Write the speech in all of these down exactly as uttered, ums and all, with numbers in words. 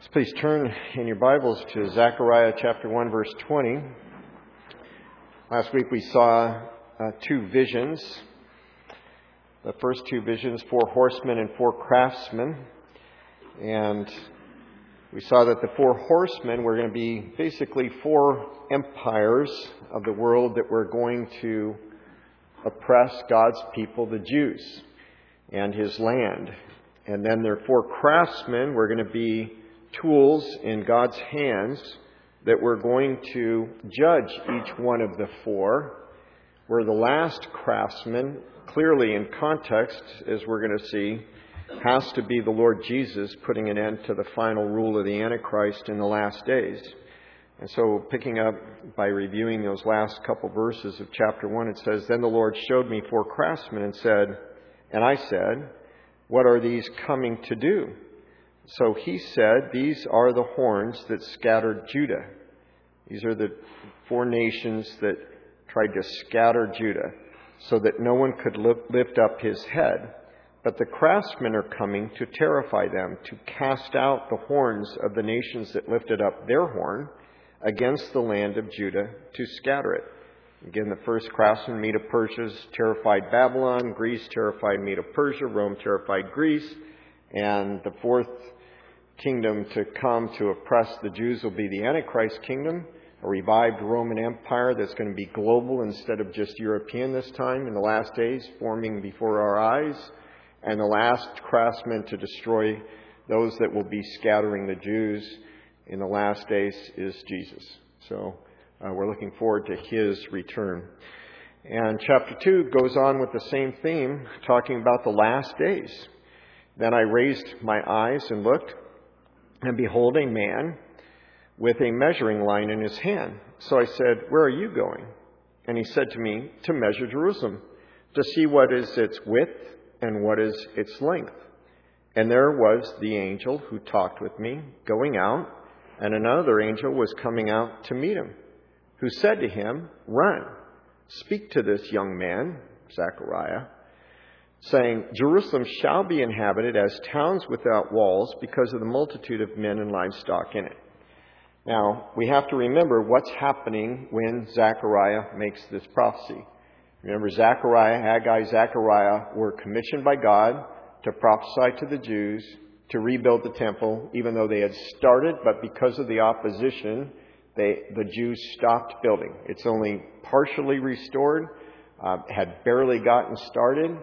Please turn in your Bibles to Zechariah chapter one, verse twenty. Last week we saw uh, two visions. The first two visions, four horsemen and four craftsmen. And we saw that the four horsemen were going to be basically four empires of the world that were going to oppress God's people, the Jews, and His land. And then their four craftsmen were going to be tools in God's hands that were going to judge each one of the four, where the last craftsman, clearly in context, as we're going to see, has to be the Lord Jesus putting an end to the final rule of the Antichrist in the last days. And so picking up by reviewing those last couple verses of chapter one, it says, "Then the Lord showed me four craftsmen and said, and I said, what are these coming to do? So he said, these are the horns that scattered Judah." These are the four nations that tried to scatter Judah so that no one could lift up his head. But the craftsmen are coming to terrify them, to cast out the horns of the nations that lifted up their horn against the land of Judah, to scatter it. Again, the first craftsman, Medo-Persia, terrified Babylon. Greece terrified Medo-Persia. Rome terrified Greece. And the fourth kingdom to come to oppress the Jews will be the Antichrist kingdom, a revived Roman Empire that's going to be global instead of just European this time in the last days, forming before our eyes. And the last craftsman to destroy those that will be scattering the Jews in the last days is Jesus. So uh, we're looking forward to His return. And chapter two goes on with the same theme, talking about the last days. Then I raised my eyes and looked, and behold, a man with a measuring line in his hand. So I said, where are you going? And he said to me, to measure Jerusalem, to see what is its width and what is its length. And there was the angel who talked with me going out, and another angel was coming out to meet him, who said to him, run, speak to this young man, Zechariah, saying, Jerusalem shall be inhabited as towns without walls because of the multitude of men and livestock in it. Now, we have to remember what's happening when Zechariah makes this prophecy. Remember, Zechariah, Haggai, Zechariah were commissioned by God to prophesy to the Jews to rebuild the temple, even though they had started, but because of the opposition, they, the Jews stopped building. It's only partially restored, uh, had barely gotten started.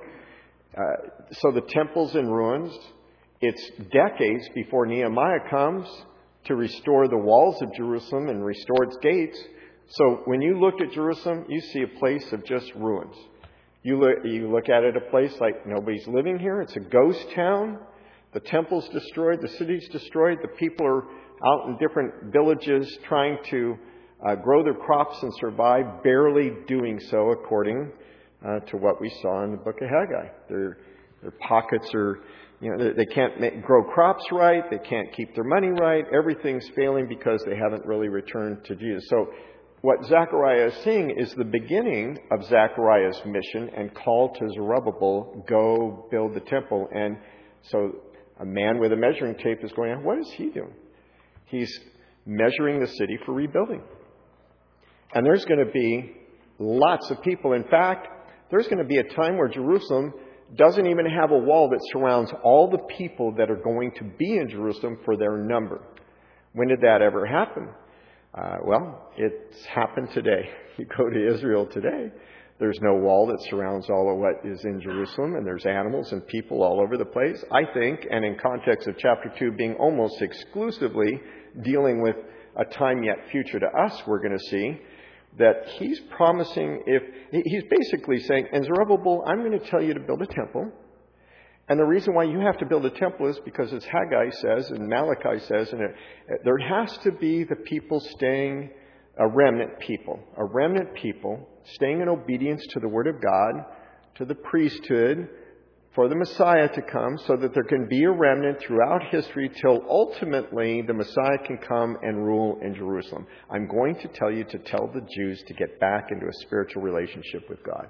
Uh, so the temple's in ruins. It's decades before Nehemiah comes to restore the walls of Jerusalem and restore its gates. So when you look at Jerusalem, you see a place of just ruins. You look, you look at it, a place like nobody's living here. It's a ghost town. The temple's destroyed. The city's destroyed. The people are out in different villages trying to uh, grow their crops and survive, barely doing so according Uh, to what we saw in the book of Haggai. Their, their pockets are, you know, they, they can't make, grow crops right. They can't keep their money right. Everything's failing because they haven't really returned to Jesus. So what Zechariah is seeing is the beginning of Zechariah's mission and call to Zerubbabel, go build the temple. And so a man with a measuring tape is going on. What is he doing? He's measuring the city for rebuilding. And there's going to be lots of people. In fact, there's going to be a time where Jerusalem doesn't even have a wall that surrounds all the people that are going to be in Jerusalem for their number. When did that ever happen? Uh, well, it's happened today. You go to Israel today, there's no wall that surrounds all of what is in Jerusalem, and there's animals and people all over the place. I think, and in context of chapter two being almost exclusively dealing with a time yet future to us, we're going to see that he's promising, if he's basically saying, and Zerubbabel, I'm going to tell you to build a temple. And the reason why you have to build a temple is because, as Haggai says and Malachi says, and it, there has to be the people staying, a remnant people, a remnant people staying in obedience to the Word of God, to the priesthood, for the Messiah to come, so that there can be a remnant throughout history till ultimately the Messiah can come and rule in Jerusalem. I'm going to tell you to tell the Jews to get back into a spiritual relationship with God.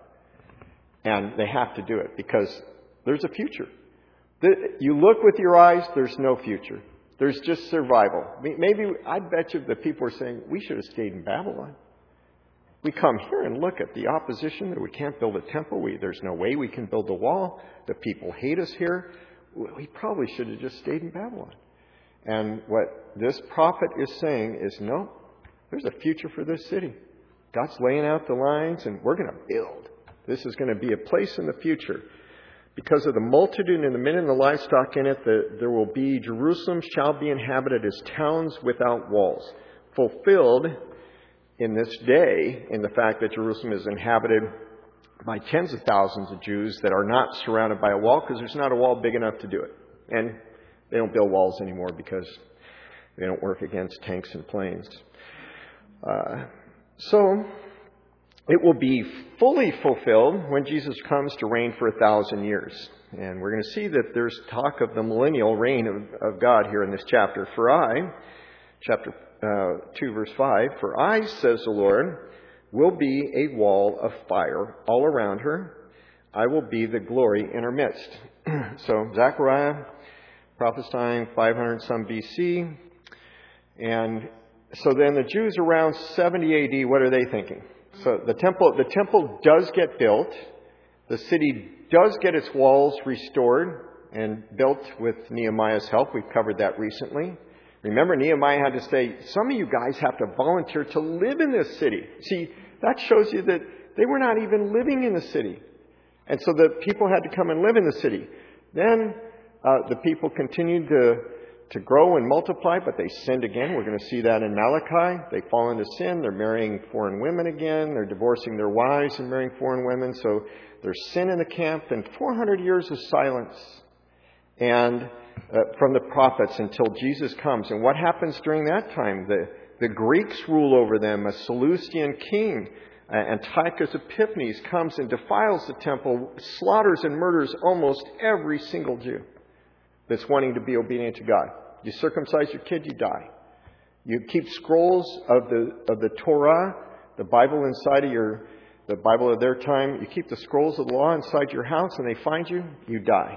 And they have to do it because there's a future. You look with your eyes, there's no future. There's just survival. Maybe, I bet you the people are saying, we should have stayed in Babylon. We come here and look at the opposition that we can't build a temple. We, there's no way we can build a wall. The people hate us here. We probably should have just stayed in Babylon. And what this prophet is saying is, no, there's a future for this city. God's laying out the lines, and we're going to build. This is going to be a place in the future. Because of the multitude and the men and the livestock in it, the, there will be, Jerusalem shall be inhabited as towns without walls. Fulfilled in this day in the fact that Jerusalem is inhabited by tens of thousands of Jews that are not surrounded by a wall, because there's not a wall big enough to do it. And they don't build walls anymore because they don't work against tanks and planes. Uh, so it will be fully fulfilled when Jesus comes to reign for a thousand years. And we're going to see that there's talk of the millennial reign of, of God here in this chapter. For I, chapter uh, two, verse five, for I, says the Lord, will be a wall of fire all around her. I will be the glory in her midst. So Zechariah prophesying five hundred some B C. And so then the Jews around seventy A D, what are they thinking? So the temple, the temple does get built. The city does get its walls restored and built with Nehemiah's help. We've covered that recently. Remember, Nehemiah had to say, some of you guys have to volunteer to live in this city. See, that shows you that they were not even living in the city. And so the people had to come and live in the city. Then uh, the people continued to, to grow and multiply, but they sinned again. We're going to see that in Malachi. They fall into sin. They're marrying foreign women again. They're divorcing their wives and marrying foreign women. So there's sin in the camp. And four hundred years of silence and uh, from the prophets until Jesus comes. And what happens during that time? The, the Greeks rule over them. A Seleucian king, uh, Antiochus Epiphanes, comes and defiles the temple, slaughters and murders almost every single Jew that's wanting to be obedient to God. You circumcise your kid, you die. You keep scrolls of the of the Torah, the Bible inside of your, the Bible of their time. You keep the scrolls of the law inside your house, and they find you, you die.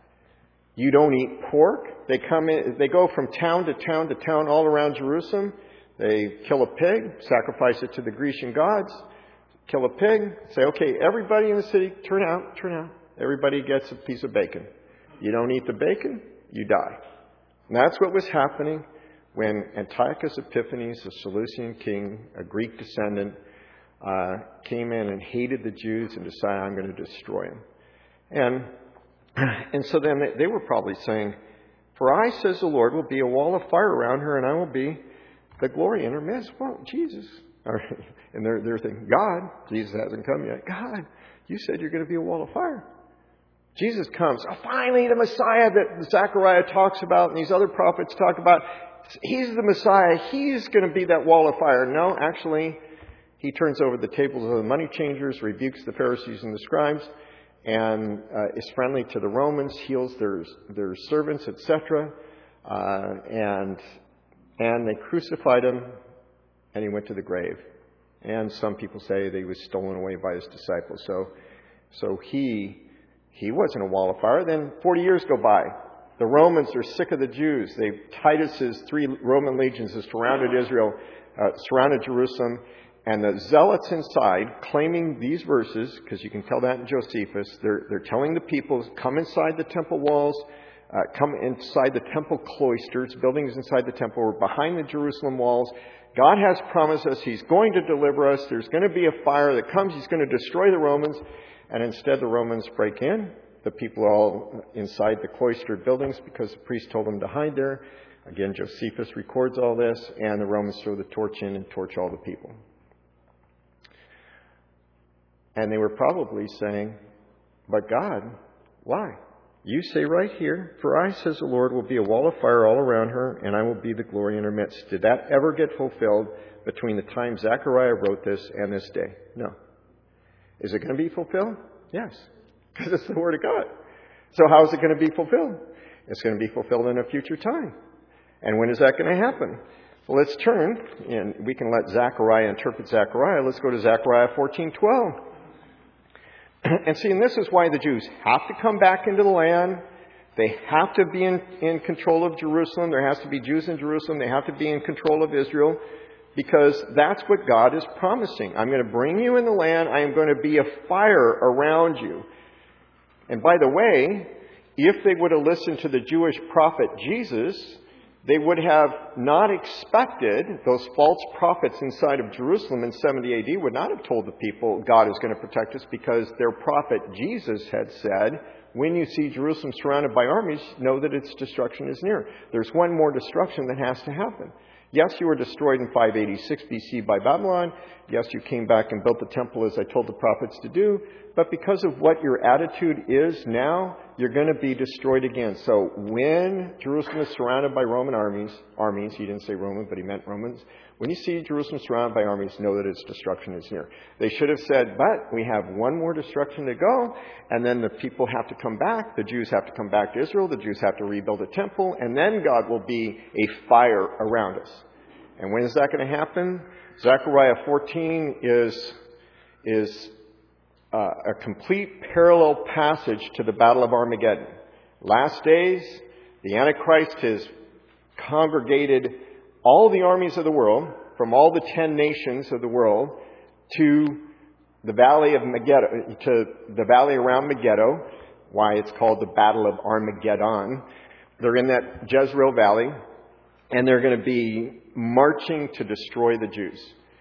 You don't eat pork. They come in. They go from town to town to town all around Jerusalem. They kill a pig, sacrifice it to the Grecian gods. Kill a pig. Say, okay, everybody in the city, turn out, turn out. Everybody gets a piece of bacon. You don't eat the bacon, you die. And that's what was happening when Antiochus Epiphanes, a Seleucian king, a Greek descendant, uh, came in and hated the Jews and decided, I'm going to destroy them. And and so then they, they were probably saying, for I, says the Lord, will be a wall of fire around her, and I will be the glory in her midst. Well, Jesus. And they're, they're thinking, God, Jesus hasn't come yet. God, you said you're going to be a wall of fire. Jesus comes. Oh, finally, the Messiah that Zechariah talks about and these other prophets talk about. He's the Messiah. He's going to be that wall of fire. No, actually, he turns over the tables of the money changers, rebukes the Pharisees and the scribes, and uh, is friendly to the Romans, heals their their servants, et cetera. Uh, and and they crucified him, and he went to the grave. And some people say that he was stolen away by his disciples. So, so he he wasn't a wall of fire. Then forty years go by. The Romans are sick of the Jews. They Titus's three Roman legions have surrounded Israel, uh, surrounded Jerusalem. And the zealots inside, claiming these verses, because you can tell that in Josephus, they're, they're telling the people, come inside the temple walls, uh, come inside the temple cloisters, buildings inside the temple, or behind the Jerusalem walls. God has promised us He's going to deliver us. There's going to be a fire that comes. He's going to destroy the Romans. And instead the Romans break in. The people are all inside the cloistered buildings because the priest told them to hide there. Again, Josephus records all this. And the Romans throw the torch in and torch all the people. And they were probably saying, but God, why? You say right here, for I, says the Lord, will be a wall of fire all around her, and I will be the glory in her midst. Did that ever get fulfilled between the time Zechariah wrote this and this day? No. Is it going to be fulfilled? Yes. Because it's the Word of God. So how is it going to be fulfilled? It's going to be fulfilled in a future time. And when is that going to happen? Well, let's turn, and we can let Zechariah interpret Zechariah. Let's go to Zechariah fourteen twelve. And see, and this is why the Jews have to come back into the land. They have to be in, in control of Jerusalem. There has to be Jews in Jerusalem. They have to be in control of Israel, because that's what God is promising. I'm going to bring you in the land. I am going to be a fire around you. And by the way, if they would have listened to the Jewish prophet Jesus, they would have not expected, those false prophets inside of Jerusalem in seventy A D would not have told the people God is going to protect us, because their prophet Jesus had said, when you see Jerusalem surrounded by armies, know that its destruction is near. There's one more destruction that has to happen. Yes, you were destroyed in five eighty-six B C by Babylon. Yes, you came back and built the temple as I told the prophets to do. But because of what your attitude is now, you're going to be destroyed again. So when Jerusalem is surrounded by Roman armies, armies, he didn't say Roman, but he meant Romans. When you see Jerusalem surrounded by armies, know that its destruction is near. They should have said, but we have one more destruction to go, and then the people have to come back. The Jews have to come back to Israel. The Jews have to rebuild a temple, and then God will be a fire around us. And when is that going to happen? Zechariah fourteen is, is uh, a complete parallel passage to the Battle of Armageddon. Last days, the Antichrist has congregated all the armies of the world from all the ten nations of the world to the valley of Megiddo, to the valley around Megiddo, why it's called the Battle of Armageddon. They're in that Jezreel Valley, and they're going to be marching to destroy the Jews.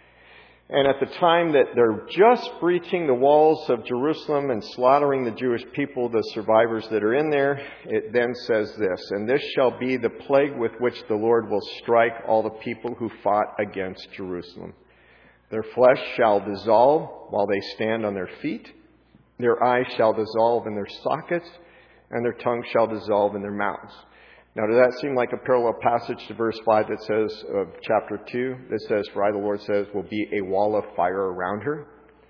And at the time that they're just breaching the walls of Jerusalem and slaughtering the Jewish people, the survivors that are in there, it then says this, and this shall be the plague with which the Lord will strike all the people who fought against Jerusalem. Their flesh shall dissolve while they stand on their feet. Their eyes shall dissolve in their sockets, and their tongue shall dissolve in their mouths. Now, does that seem like a parallel passage to verse five that says, of chapter two, that says, for I, the Lord says, will be a wall of fire around her?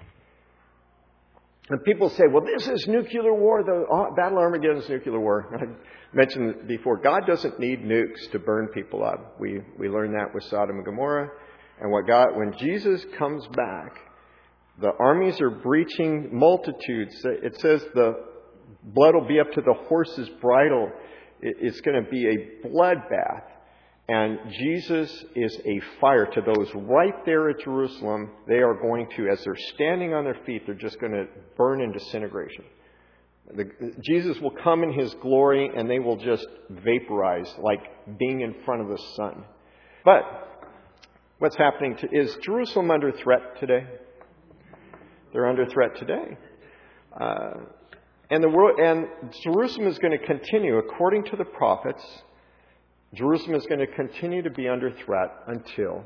And people say, well, this is nuclear war. The Battle of Armageddon is nuclear war. I mentioned before, God doesn't need nukes to burn people up. We, we learned that with Sodom and Gomorrah. And what God, when Jesus comes back, the armies are breaching multitudes. It says the blood will be up to the horse's bridle. It's going to be a bloodbath. And Jesus is a fire to those right there at Jerusalem. They are going to, as they're standing on their feet, they're just going to burn in disintegration. The, Jesus will come in His glory, and they will just vaporize like being in front of the sun. But what's happening to, is Jerusalem under threat today? They're under threat today. Uh, And the world, and Jerusalem is going to continue, according to the prophets, Jerusalem is going to continue to be under threat until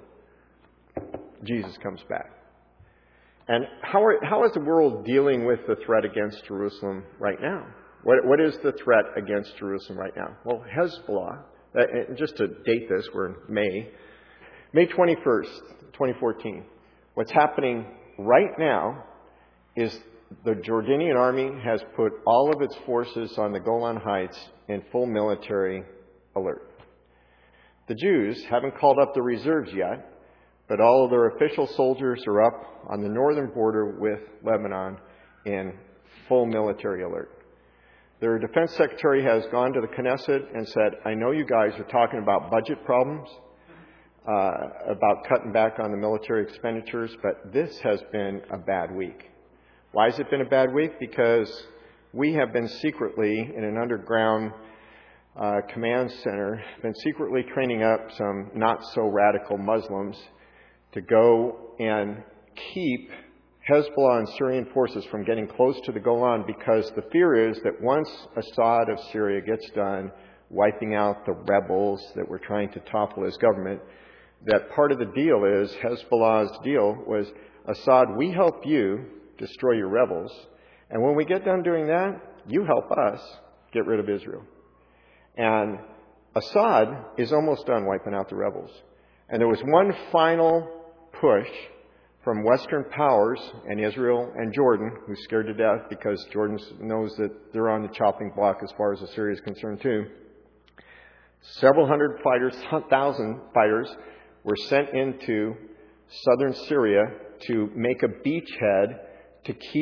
Jesus comes back. And how are, how is the world dealing with the threat against Jerusalem right now? What, what is the threat against Jerusalem right now? Well, Hezbollah, uh, just to date this, we're in May, May twenty-first, twenty fourteen. What's happening right now is the Jordanian army has put all of its forces on the Golan Heights in full military alert. The Jews haven't called up the reserves yet, but all of their official soldiers are up on the northern border with Lebanon in full military alert. Their defense secretary has gone to the Knesset and said, I know you guys are talking about budget problems, uh, about cutting back on the military expenditures, but this has been a bad week. Why has it been a bad week? Because we have been secretly in an underground uh, command center, been secretly training up some not so radical Muslims to go and keep Hezbollah and Syrian forces from getting close to the Golan, because the fear is that once Assad of Syria gets done wiping out the rebels that were trying to topple his government, that part of the deal is, Hezbollah's deal was, Assad, we help you destroy your rebels, and when we get done doing that, you help us get rid of Israel. And Assad is almost done wiping out the rebels. And there was one final push from Western powers and Israel and Jordan, who's scared to death because Jordan knows that they're on the chopping block as far as Assyria is concerned too. Several hundred fighters, thousand fighters, were sent into southern Syria to make a beachhead to keep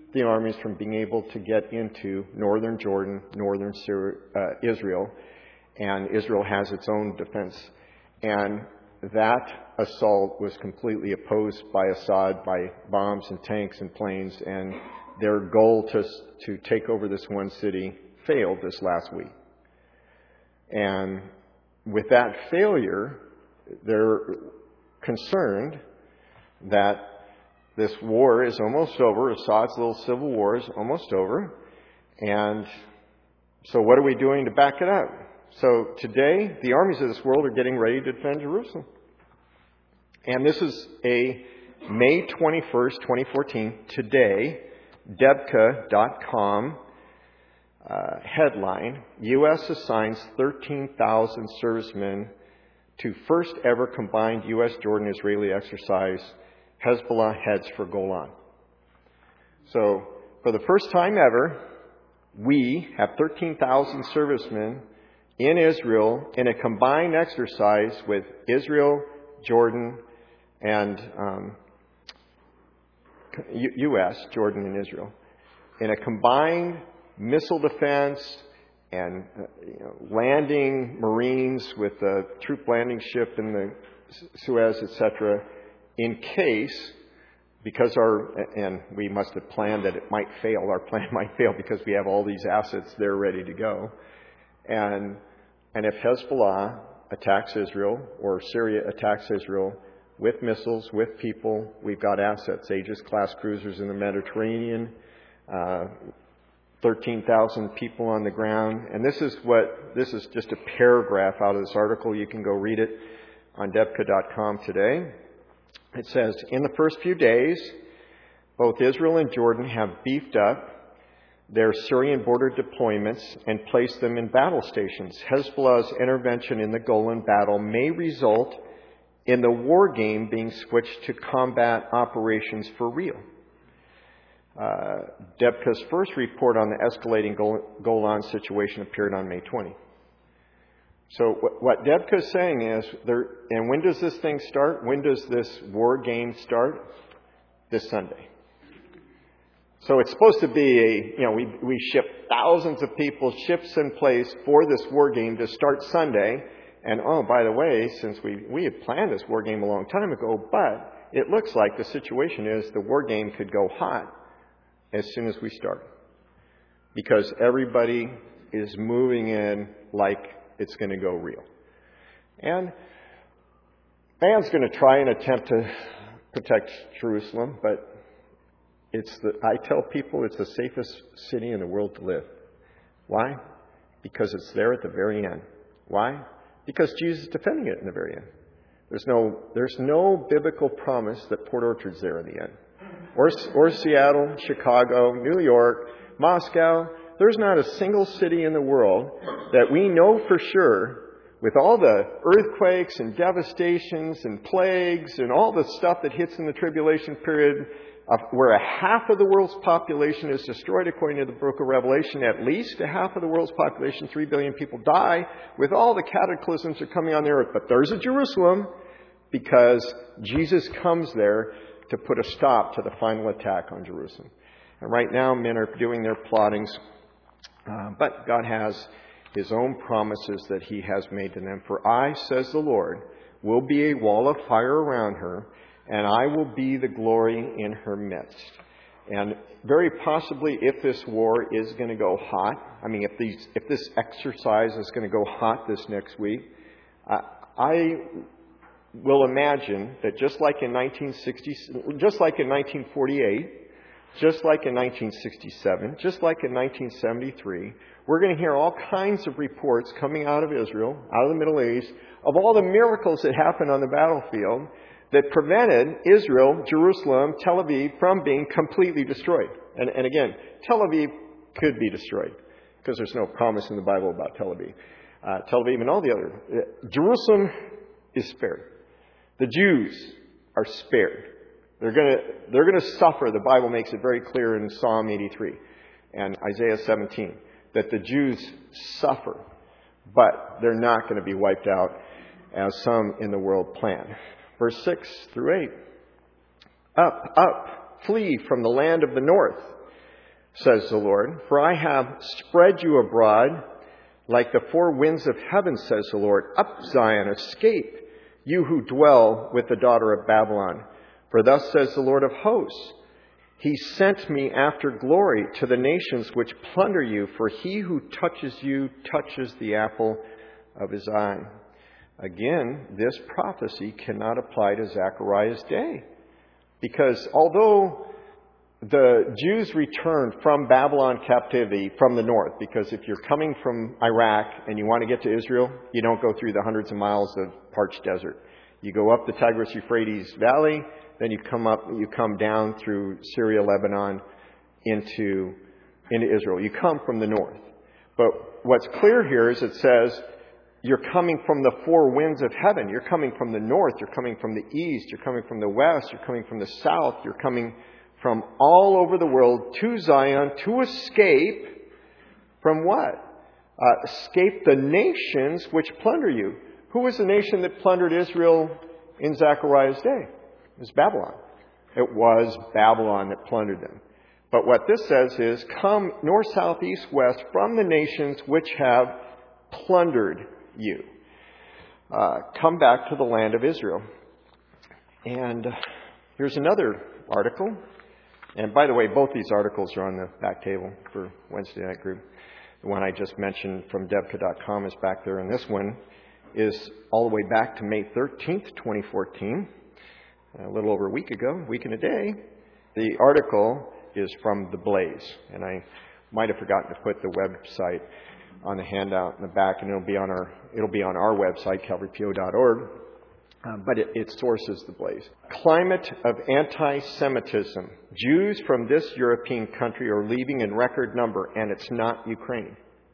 the armies from being able to get into northern Jordan, northern Syria, uh, Israel, and Israel has its own defense. And that assault was completely opposed by Assad, by bombs and tanks and planes, and their goal to, to take over this one city failed this last week. And with that failure, they're concerned that this war is almost over. Assad's little civil war is almost over. And so what are we doing to back it up? So today, the armies of this world are getting ready to defend Jerusalem. And this is a May twenty-first, twenty fourteen, today, Debka dot com uh, headline, U S assigns thirteen thousand servicemen to first ever combined U S Jordan-Israeli exercise, Hezbollah heads for Golan. So, for the first time ever, we have thirteen thousand servicemen in Israel in a combined exercise with Israel, Jordan, and um, U S, Jordan and Israel, in a combined missile defense and uh, you know, landing Marines with the troop landing ship in the Suez, et cetera, in case, because our, and we must have planned that it might fail, our plan might fail because we have all these assets there ready to go. And And if Hezbollah attacks Israel or Syria attacks Israel with missiles, with people, we've got assets. Aegis-class cruisers in the Mediterranean, uh, thirteen thousand people on the ground. And this is what, this is just a paragraph out of this article. You can go read it on Debka dot com today. It says, in the first few days, both Israel and Jordan have beefed up their Syrian border deployments and placed them in battle stations. Hezbollah's intervention in the Golan battle may result in the war game being switched to combat operations for real. Uh, Debka's first report on the escalating Golan situation appeared on May twentieth. So what, what Debka is saying is, there, and when does this thing start? When does this war game start? This Sunday. So it's supposed to be a, you know, we, we ship thousands of people, ships in place for this war game to start Sunday. And oh, by the way, since we, we had planned this war game a long time ago, but it looks like the situation is the war game could go hot as soon as we start. Because everybody is moving in like it's going to go real. And man's going to try and attempt to protect Jerusalem, but It's the, I tell people it's the safest city in the world to live. Why? Because it's there at the very end. Why? Because Jesus is defending it in the very end. There's no, there's no biblical promise that Port Orchard's there in the end. Or, or Seattle, Chicago, New York, Moscow. There's not a single city in the world that we know for sure, with all the earthquakes and devastations and plagues and all the stuff that hits in the tribulation period, Uh, where a half of the world's population is destroyed, according to the book of Revelation. At least a half of the world's population, three billion people, die with all the cataclysms that are coming on the earth. But there's a Jerusalem, because Jesus comes there to put a stop to the final attack on Jerusalem. And right now, men are doing their plottings. Uh, but God has His own promises that He has made to them. For I, says the Lord, will be a wall of fire around her, and I will be the glory in her midst. And very possibly, if this war is going to go hot, I mean, if these, if this exercise is going to go hot this next week, uh, I will imagine that just like in nineteen sixty, just like in nineteen forty-eight, just like in nineteen sixty-seven, just like in nineteen seventy-three, we're going to hear all kinds of reports coming out of Israel, out of the Middle East, of all the miracles that happened on the battlefield that prevented Israel, Jerusalem, Tel Aviv from being completely destroyed. And, and again, Tel Aviv could be destroyed because there's no promise in the Bible about Tel Aviv. Uh, Tel Aviv and all the other. Uh, Jerusalem is spared. The Jews are spared. They're going to they're going to suffer. The Bible makes it very clear in Psalm eighty-three and Isaiah seventeen that the Jews suffer, but they're not going to be wiped out as some in the world plan. Verse six through eight. Up, up, flee from the land of the north. says the Lord, for I have spread you abroad like the four winds of heaven, says the Lord. Up, Zion, escape, you who dwell with the daughter of Babylon. For thus says the Lord of hosts, He sent me after glory to the nations which plunder you, for he who touches you touches the apple of his eye. Again, this prophecy cannot apply to Zechariah's day, because although the Jews returned from Babylon captivity from the north, because if you're coming from Iraq and you want to get to Israel, you don't go through the hundreds of miles of parched desert. You go up the Tigris-Euphrates Valley, then you come up, you come down through Syria, Lebanon, into, into Israel. You come from the north. But what's clear here is it says you're coming from the four winds of heaven. You're coming from the north. You're coming from the east. You're coming from the west. You're coming from the south. You're coming from all over the world to Zion to escape from what? Uh, escape the nations which plunder you. Who was the nation that plundered Israel in Zechariah's day? It was Babylon. It was Babylon that plundered them. But what this says is, come north, south, east, west from the nations which have plundered you. Uh, come back to the land of Israel. And uh, here's another article. And by the way, both these articles are on the back table for Wednesday night group. The one I just mentioned from Devka dot com is back there, and this one is all the way back to May thirteenth, twenty fourteen, a little over a week ago, a week and a day. The article is from The Blaze, and I might have forgotten to put the website on the handout in the back, and it'll be on our it'll be on our website, calvary p o dot org. Uh, but it, its source is The Blaze. Climate of anti-Semitism. Jews from this European country are leaving in record number, and it's not Ukraine.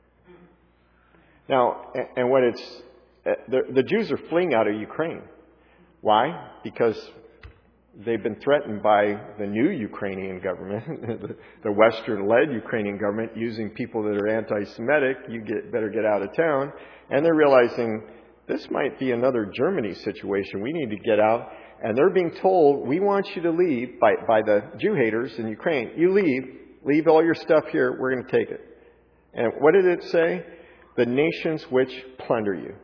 Now, and what it's the, the Jews are fleeing out of Ukraine. Why? Because they've been threatened by the new Ukrainian government, the, the Western-led Ukrainian government, using people that are anti-Semitic. You get better get out of town, and they're realizing this might be another Germany situation. We need to get out. And they're being told, we want you to leave by, by the Jew haters in Ukraine. You leave. Leave all your stuff here. We're going to take it. And what did it say? The nations which plunder you.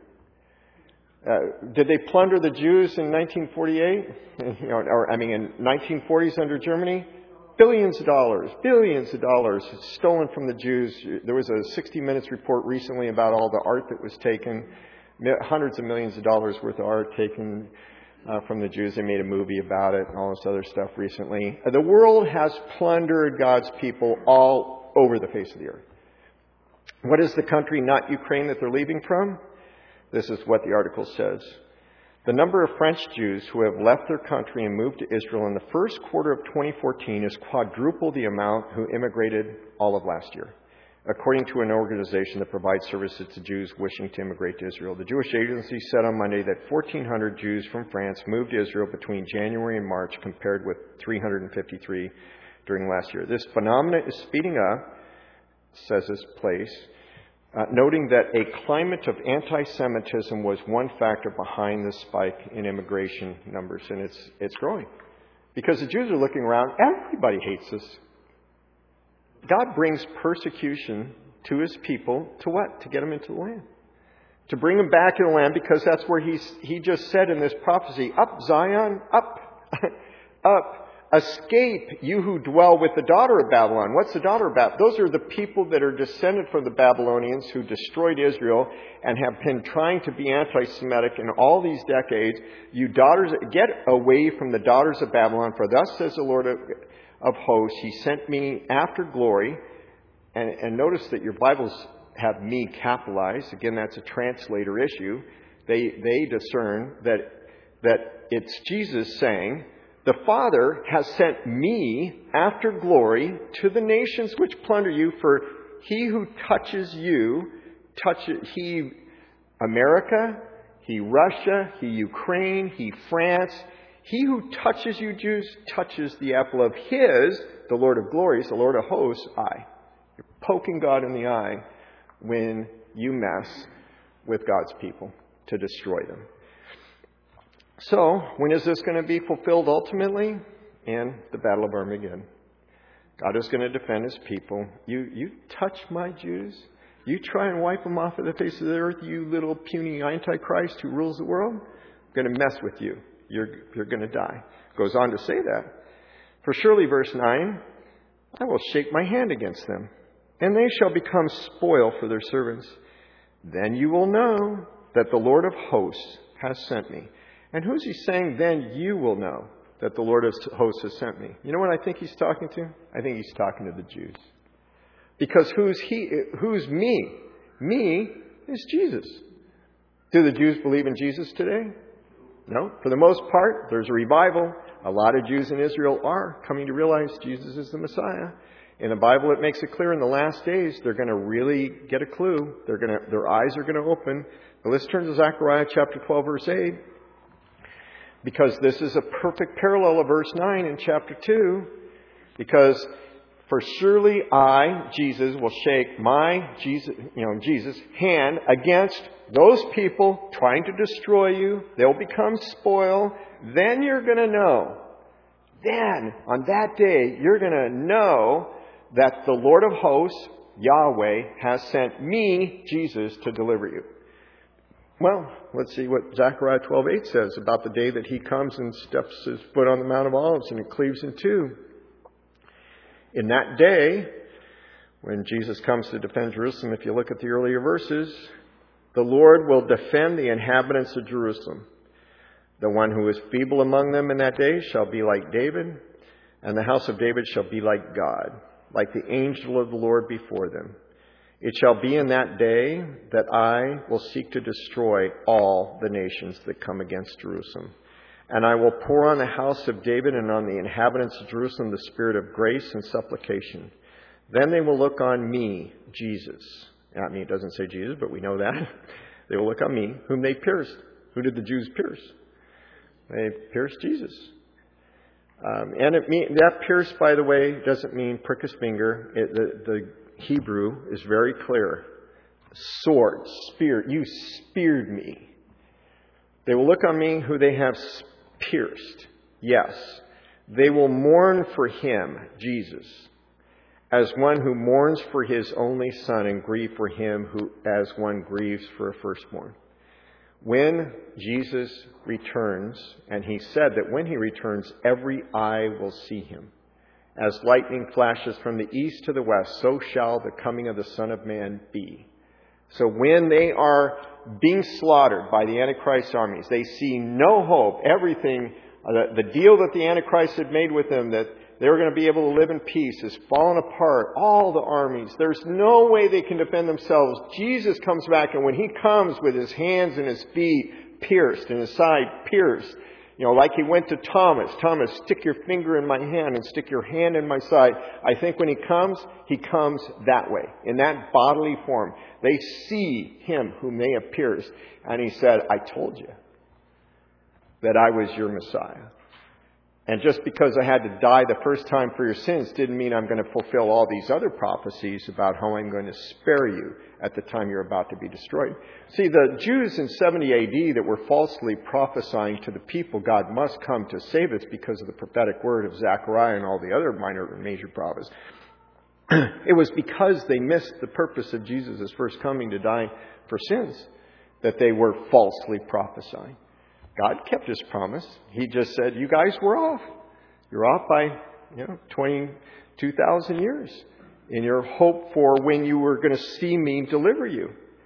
Uh, did they plunder the Jews in nineteen forty-eight? You know, or, I mean, in nineteen forties under Germany? Billions of dollars. Billions of dollars stolen from the Jews. There was a sixty minutes report recently about all the art that was taken. Hundreds of millions of dollars worth of art taken uh, from the Jews. They made a movie about it and all this other stuff recently. The world has plundered God's people all over the face of the earth. What is the country, not Ukraine, that they're leaving from? This is what the article says. The number of French Jews who have left their country and moved to Israel in the first quarter of twenty fourteen is quadruple the amount who immigrated all of last year, according to an organization that provides services to Jews wishing to immigrate to Israel. The Jewish Agency said on Monday that fourteen hundred Jews from France moved to Israel between January and March, compared with three hundred fifty-three during last year. This phenomenon is speeding up, says this place, uh, noting that a climate of anti-Semitism was one factor behind the spike in immigration numbers, and it's it's growing. Because the Jews are looking around, everybody hates us. God brings persecution to His people to what? To get them into the land. To bring them back in the land, because that's where he's, He just said in this prophecy, up Zion, up, up, escape, you who dwell with the daughter of Babylon. What's the daughter of Babylon? Those are the people that are descended from the Babylonians who destroyed Israel and have been trying to be anti-Semitic in all these decades. You daughters, get away from the daughters of Babylon, for thus says the Lord of of hosts, He sent me after glory. And, and notice that your Bibles have me capitalized. Again, that's a translator issue. They they discern that that it's Jesus saying, the Father has sent me after glory to the nations which plunder you, for he who touches you, touches he America, he Russia, he Ukraine, he France. He who touches you, Jews, touches the apple of His, the Lord of glories, the Lord of hosts, eye. You're poking God in the eye when you mess with God's people to destroy them. So, when is this going to be fulfilled ultimately? In the Battle of Armageddon. God is going to defend his people. You, you touch my Jews, you try and wipe them off of the face of the earth, you little puny Antichrist who rules the world, I'm going to mess with you. You're, you're going to die. Goes on to say that. For surely, verse nine, I will shake my hand against them, and they shall become spoil for their servants. Then you will know that the Lord of hosts has sent me. And who's he saying, then you will know that the Lord of hosts has sent me? You know what I think he's talking to? I think he's talking to the Jews. Because who's he? Who's me? Me is Jesus. Do the Jews believe in Jesus today? No. For the most part, there's a revival. A lot of Jews in Israel are coming to realize Jesus is the Messiah. In the Bible, it makes it clear in the last days, they're going to really get a clue. They're going to, their eyes are going to open. But let's turn to Zechariah chapter twelve, verse eight. Because this is a perfect parallel of verse nine in chapter two. Because for surely I, Jesus, will shake my Jesus, you know, Jesus' hand against those people trying to destroy you. They'll become spoil. Then you're going to know. Then, on that day, you're going to know that the Lord of hosts, Yahweh, has sent me, Jesus, to deliver you. Well, let's see what Zechariah twelve eight says about the day that he comes and steps his foot on the Mount of Olives and it cleaves in two. In that day, when Jesus comes to defend Jerusalem, if you look at the earlier verses, the Lord will defend the inhabitants of Jerusalem. The one who is feeble among them in that day shall be like David, and the house of David shall be like God, like the angel of the Lord before them. It shall be in that day that I will seek to destroy all the nations that come against Jerusalem. And I will pour on the house of David and on the inhabitants of Jerusalem the spirit of grace and supplication. Then they will look on me, Jesus. I mean, it doesn't say Jesus, but we know that. They will look on me, whom they pierced. Who did the Jews pierce? They pierced Jesus. Um, and it mean, that pierce, by the way, doesn't mean prick his finger. It, the, the Hebrew is very clear. Sword, spear. You speared me. They will look on me who they have pierced. Yes. They will mourn for him, Jesus, as one who mourns for his only son, and grieve for him who, as one grieves for a firstborn. When Jesus returns, and he said that when he returns, every eye will see him. As lightning flashes from the east to the west, so shall the coming of the Son of Man be. So when they are being slaughtered by the Antichrist armies, they see no hope. Everything, uh, the, the deal that the Antichrist had made with them, that they were going to be able to live in peace, is fallen apart. All the armies, there's no way they can defend themselves. Jesus comes back, and when he comes with his hands and his feet pierced and his side pierced, you know, like he went to Thomas, Thomas, stick your finger in my hand and stick your hand in my side. I think when he comes, he comes that way, in that bodily form. They see him whom they have pierced. And he said, I told you that I was your Messiah. And just because I had to die the first time for your sins didn't mean I'm going to fulfill all these other prophecies about how I'm going to spare you at the time you're about to be destroyed. See, the Jews in seventy A D that were falsely prophesying to the people God must come to save us because of the prophetic word of Zechariah and all the other minor and major prophets, it was because they missed the purpose of Jesus' first coming to die for sins that they were falsely prophesying. God kept his promise. He just said, you guys were off. You're off by, you know, twenty-two thousand years in your hope for when you were going to see me deliver you.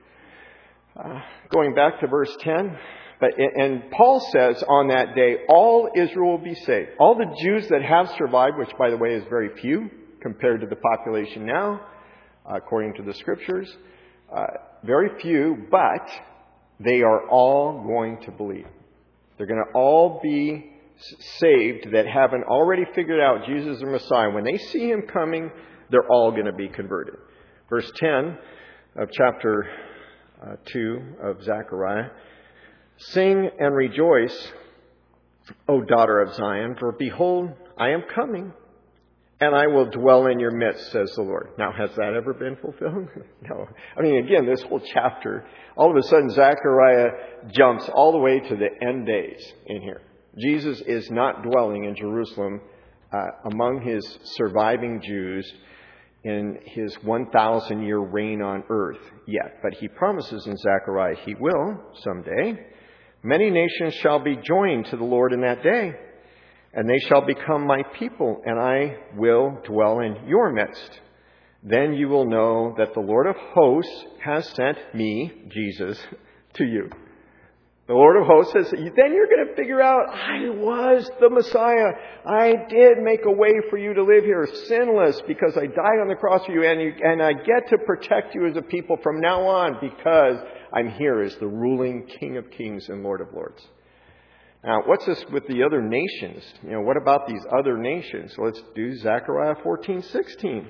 Uh, going back to verse ten, but and Paul says on that day, all Israel will be saved. All the Jews that have survived, which by the way is very few compared to the population now, uh, according to the scriptures, uh, very few, but they are all going to believe. They're going to all be saved that haven't already figured out Jesus is the Messiah. When they see him coming, they're all going to be converted. Verse ten of chapter uh, two of Zechariah. Sing and rejoice, O daughter of Zion, for behold, I am coming, and I will dwell in your midst, says the Lord. Now, has that ever been fulfilled? No. I mean, again, this whole chapter, all of a sudden, Zechariah jumps all the way to the end days in here. Jesus is not dwelling in Jerusalem uh, among his surviving Jews in his one thousand year reign on earth yet. But he promises in Zechariah he will someday. Many nations shall be joined to the Lord in that day, and they shall become my people, and I will dwell in your midst. Then you will know that the Lord of hosts has sent me, Jesus, to you. The Lord of hosts says, then you're going to figure out, I was the Messiah. I did make a way for you to live here sinless because I died on the cross for you, and, you, and I get to protect you as a people from now on because I'm here as the ruling King of Kings and Lord of Lords. Now, what's this with the other nations? You know, what about these other nations? Let's do Zechariah fourteen sixteen.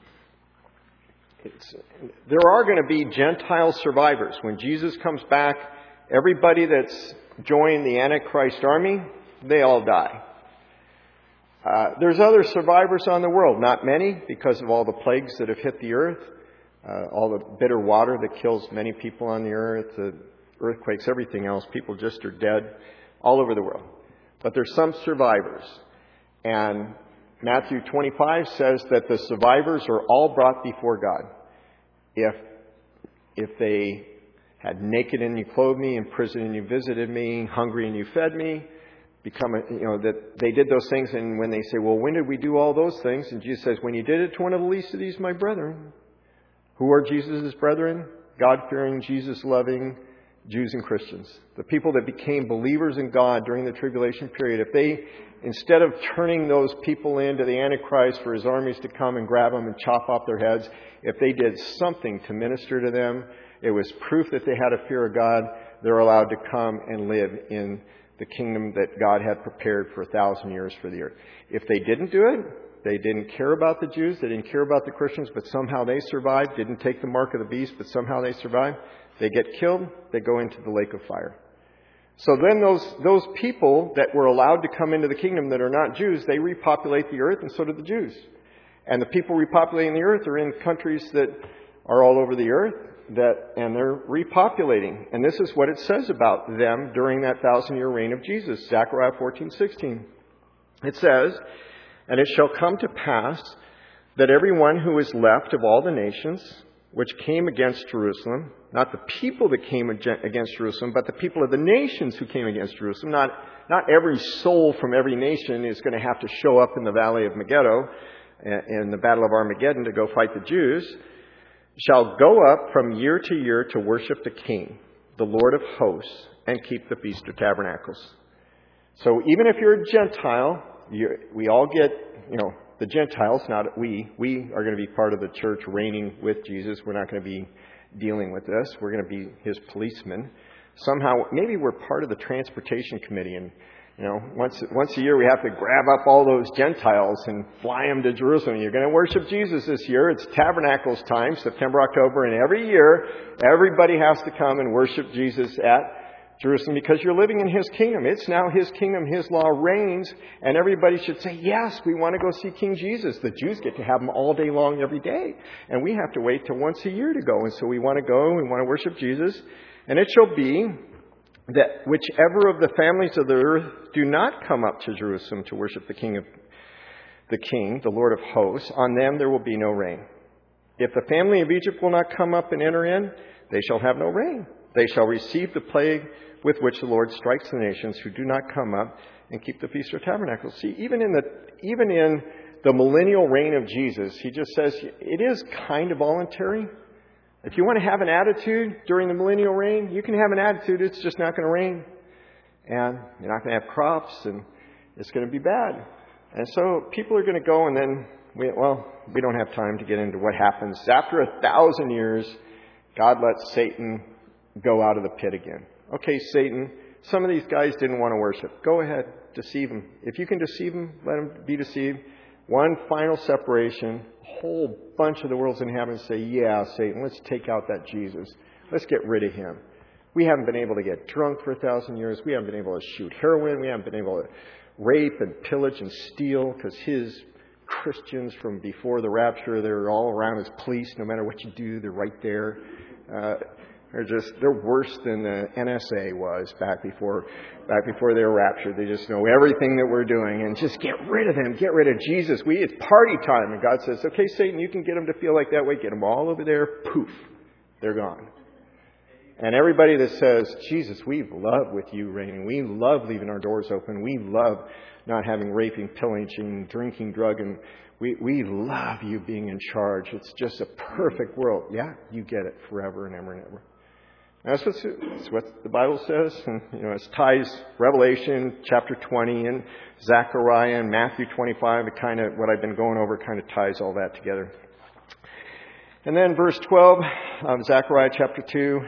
It's, there are going to be Gentile survivors. When Jesus comes back, everybody that's joined the Antichrist army, they all die. Uh, there's other survivors on the world. Not many, because of all the plagues that have hit the earth. Uh, all the bitter water that kills many people on the earth. The earthquakes, everything else. People just are dead all over the world. But there's some survivors. And Matthew twenty-five says that the survivors are all brought before God. If, if they had naked and you clothed me, in prison and you visited me, hungry and you fed me, become a, you know, that they did those things. And when they say, well, when did we do all those things? And Jesus says, when you did it to one of the least of these, my brethren. Who are Jesus' brethren? God-fearing, Jesus-loving Jews and Christians. The people that became believers in God during the tribulation period. If they, instead of turning those people into the Antichrist for his armies to come and grab them and chop off their heads, if they did something to minister to them, it was proof that they had a fear of God. They're allowed to come and live in the kingdom that God had prepared for a thousand years for the earth. If they didn't do it, they didn't care about the Jews, they didn't care about the Christians, but somehow they survived, didn't take the mark of the beast, but somehow they survived, they get killed, they go into the lake of fire. So then those, those people that were allowed to come into the kingdom that are not Jews, they repopulate the earth, and so do the Jews. And the people repopulating the earth are in countries that are all over the earth, that, and they're repopulating. And this is what it says about them during that thousand-year reign of Jesus. Zechariah fourteen sixteen. It says, and it shall come to pass that everyone who is left of all the nations which came against Jerusalem, not the people that came against Jerusalem, but the people of the nations who came against Jerusalem, not, not every soul from every nation is going to have to show up in the valley of Megiddo, in the battle of Armageddon, to go fight the Jews, shall go up from year to year to worship the King, the Lord of hosts, and keep the Feast of Tabernacles. So even if you're a Gentile, you're, we all get, you know, the Gentiles, not we. We are going to be part of the church reigning with Jesus. We're not going to be dealing with this. We're going to be his policemen. Somehow, maybe we're part of the transportation committee, and you know, once once a year we have to grab up all those Gentiles and fly them to Jerusalem. You're going to worship Jesus this year. It's Tabernacles time, September, October, and every year everybody has to come and worship Jesus at Jerusalem because you're living in his kingdom. It's now his kingdom. His law reigns, and everybody should say, yes, we want to go see King Jesus. The Jews get to have him all day long every day, and we have to wait till once a year to go. And so we want to go, we want to worship Jesus. And it shall be that whichever of the families of the earth do not come up to Jerusalem to worship the King of the King, the Lord of hosts, on them there will be no rain. If the family of Egypt will not come up and enter in, they shall have no rain. They shall receive the plague with which the Lord strikes the nations who do not come up and keep the Feast of Tabernacles. See, even in the even in the millennial reign of Jesus, he just says it is kind of voluntary. If you want to have an attitude during the millennial reign, you can have an attitude. It's just not going to rain. And you're not going to have crops, and it's going to be bad. And so people are going to go, and then, we, well, we don't have time to get into what happens. After a thousand years, God lets Satan go out of the pit again. Okay, Satan, some of these guys didn't want to worship. Go ahead, deceive them. If you can deceive them, let them be deceived. One final separation. A whole bunch of the world's in heaven say, yeah, Satan, let's take out that Jesus. Let's get rid of him. We haven't been able to get drunk for a thousand years. We haven't been able to shoot heroin. We haven't been able to rape and pillage and steal because his Christians from before the rapture, they're all around as police. No matter what you do, they're right there. Uh, They're just, they're worse than the N S A was back before, back before they were raptured. They just know everything that we're doing, and just get rid of them. Get rid of Jesus. We, it's party time. And God says, okay, Satan, you can get them to feel like that way. Get them all over there. Poof. They're gone. And everybody that says, Jesus, we love with you reigning. We love leaving our doors open. We love not having raping, pillaging, drinking, drugging. We, we love you being in charge. It's just a perfect world. Yeah, you get it forever and ever and ever. That's what, that's what the Bible says. And, you know, it ties Revelation chapter twenty and Zechariah and Matthew twenty-five. It kind of, what I've been going over kind of ties all that together. And then verse twelve of Zechariah chapter two.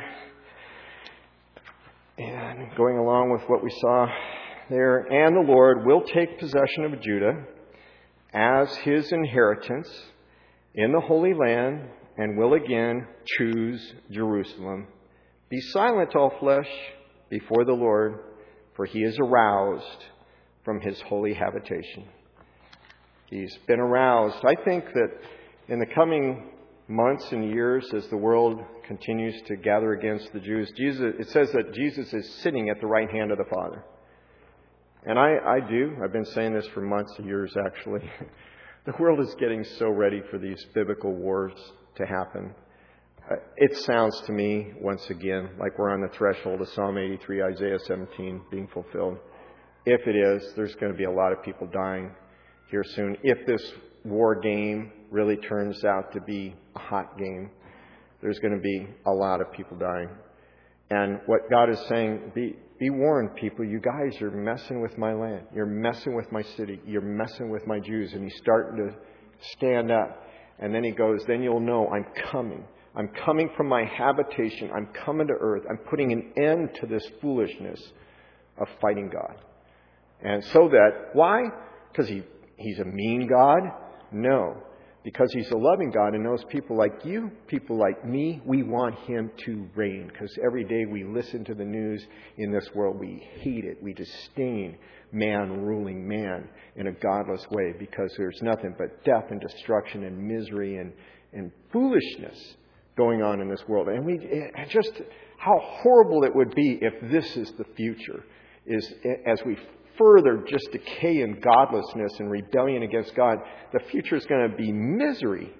And going along with what we saw there. And the Lord will take possession of Judah as his inheritance in the Holy Land, and will again choose Jerusalem. Be silent, all flesh, before the Lord, for he is aroused from his holy habitation. He's been aroused. I think that in the coming months and years, as the world continues to gather against the Jews, Jesus, it says that Jesus is sitting at the right hand of the Father. And I, I do. I've been saying this for months and years, actually. The world is getting so ready for these biblical wars to happen. It sounds to me, once again, like we're on the threshold of Psalm eighty-three, Isaiah seventeen being fulfilled. If it is, there's going to be a lot of people dying here soon. If this war game really turns out to be a hot game, there's going to be a lot of people dying. And what God is saying, be, be warned, people, you guys are messing with my land. You're messing with my city. You're messing with my Jews. And he's starting to stand up. And then he goes, then you'll know I'm coming. I'm coming from my habitation. I'm coming to earth. I'm putting an end to this foolishness of fighting God. And so that, why? Because he, he's a mean God? No. Because he's a loving God and knows people like you, people like me, we want him to reign. Because every day we listen to the news in this world, we hate it. We disdain man ruling man in a godless way, because there's nothing but death and destruction and misery and, and foolishness going on in this world. And we just, how horrible it would be if this is the future, is as we further just decay in godlessness and rebellion against God, the future is going to be misery.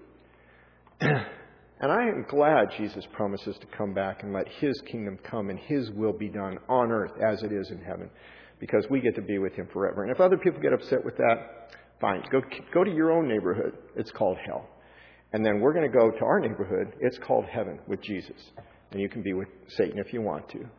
And I am glad Jesus promises to come back and let his kingdom come and his will be done on earth as it is in heaven, because we get to be with him forever. And if other people get upset with that, fine. Go, go to your own neighborhood. It's called hell. And then we're going to go to our neighborhood. It's called heaven with Jesus. And you can be with Satan if you want to.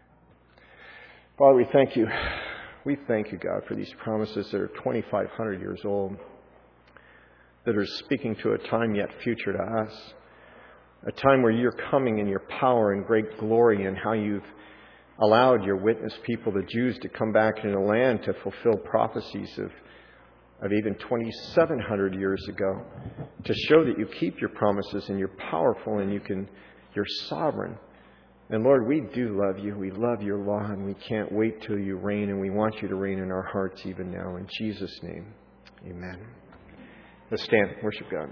Father, we thank you. We thank you, God, for these promises that are twenty-five hundred years old, that are speaking to a time yet future to us, a time where you're coming in your power and great glory, and how you've allowed your witness people, the Jews, to come back into the land to fulfill prophecies of, of even twenty-seven hundred years ago, to show that you keep your promises and you're powerful and you can, you're sovereign. And Lord, we do love you. We love your law, and we can't wait till you reign, and we want you to reign in our hearts even now. In Jesus' name, amen. Let's stand. Worship God.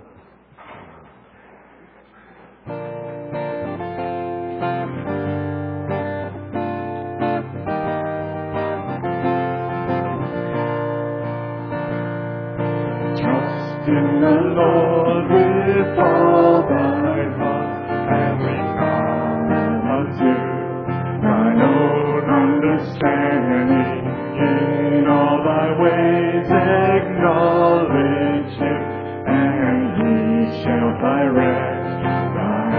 Trust in the Lord with all thy heart, and lean not unto thine own understanding. In all thy ways acknowledge him, and he shall direct thy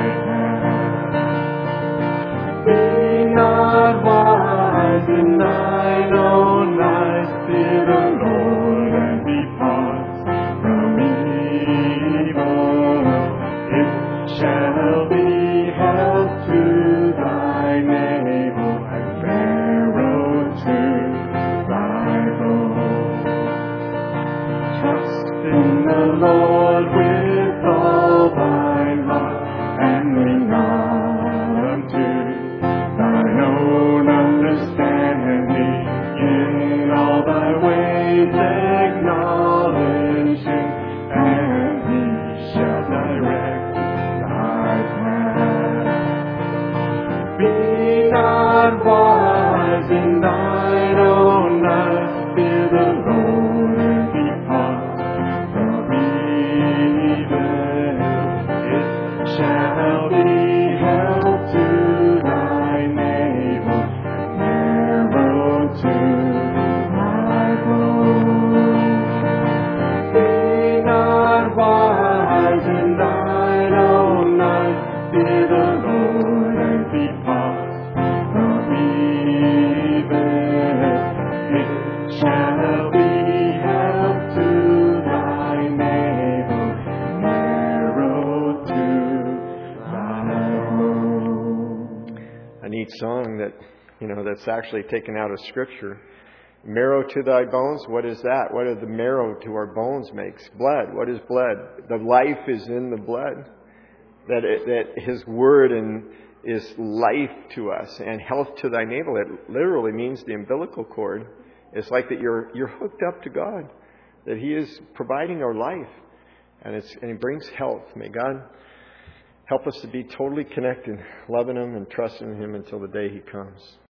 path. Be not wise in thine own eyes, fear the Lord and depart from evil. It shall be health to thy navel, and marrow to thy bone. Trust in the Lord with all thine heart, and lean not unto thine own understanding. In all thy ways acknowledge him, and he shall direct thy path. thy bones. Be not wise in thine own eyes. Fear the Lord and depart from evil. It shall be help to thy navel, arrow to thy home. A neat song that, you know, that's actually taken out of Scripture. Marrow to thy bones, what is that? What does the marrow to our bones makes? Blood. What is blood? The life is in the blood. That it, that His Word and is life to us, and health to thy navel. It literally means the umbilical cord. It's like that you're you're hooked up to God, that He is providing our life, and it's and He brings health. May God help us to be totally connected, loving Him and trusting Him until the day He comes.